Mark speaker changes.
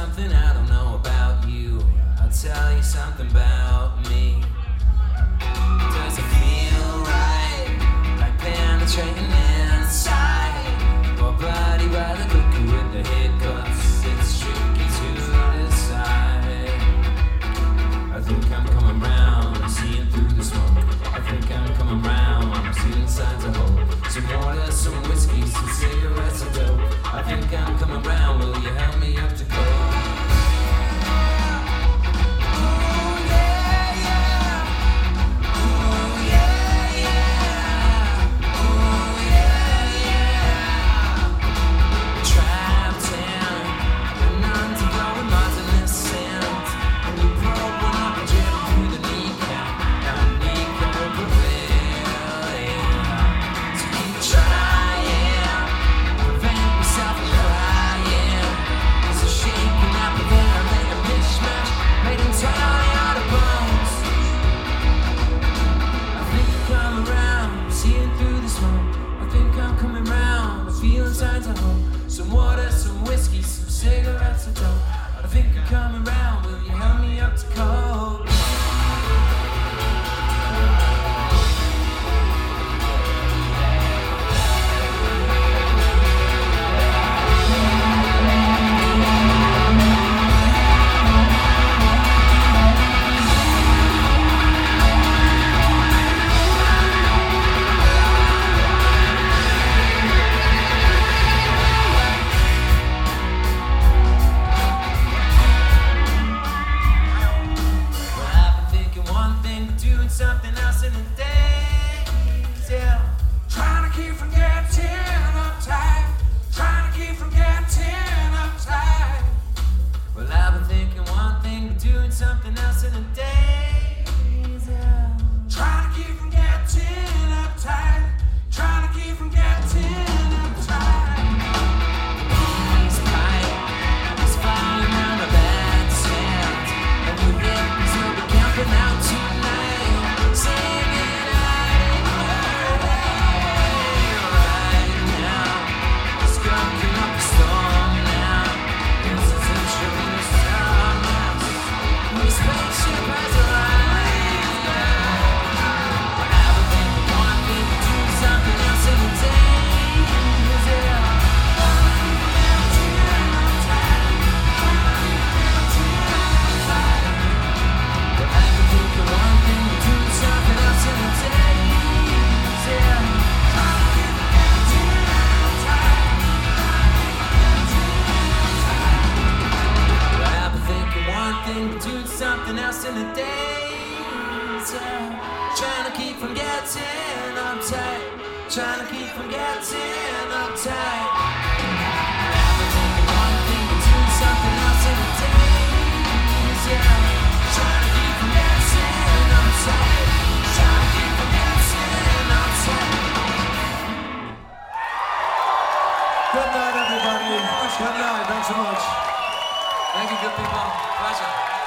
Speaker 1: something I don't know about you. I'll tell you something about me. Does it feel right? Like penetrating inside? Or bloody by the cookie with the hiccups? It's tricky to decide. I think I'm coming round, I'm seeing through the smoke. I think I'm coming round, I'm seeing signs of hope. Some water, some whiskey, some cigarettes and dope. I think I'm coming round, will you help me up to coke? Some water, some whiskey, some cigarettes and dope. I think I'm coming round, will you help me up to coke? Something else in the days, yeah. Trying to keep from getting uptight. Trying to keep from getting uptight. Well, I've been thinking one thing, but doing something else in the days, yeah. Trying to keep from getting uptight. Trying to keep from getting uptight. Peace pipe is flying around a bad scent, and you hit me, so be camping out tonight. Singing out in your way right now. Skunking up a storm now. This is a true summer. My spaceship has arrived now. I've been thinking one thing, but doing something else in the days, yeah. But I've been thinking one thing, but doing something else in the days, yeah. I've been thinking one thing, but doing something else in the days, yeah. Trying to keep from getting uptight. Trying to keep from getting uptight. I've been thinking one thing, but doing something else in the days, yeah. Trying to keep from getting uptight. Trying to keep from getting uptight.
Speaker 2: Good night, everybody. Good night. Thanks so much.
Speaker 1: Thank you, good people. Pleasure.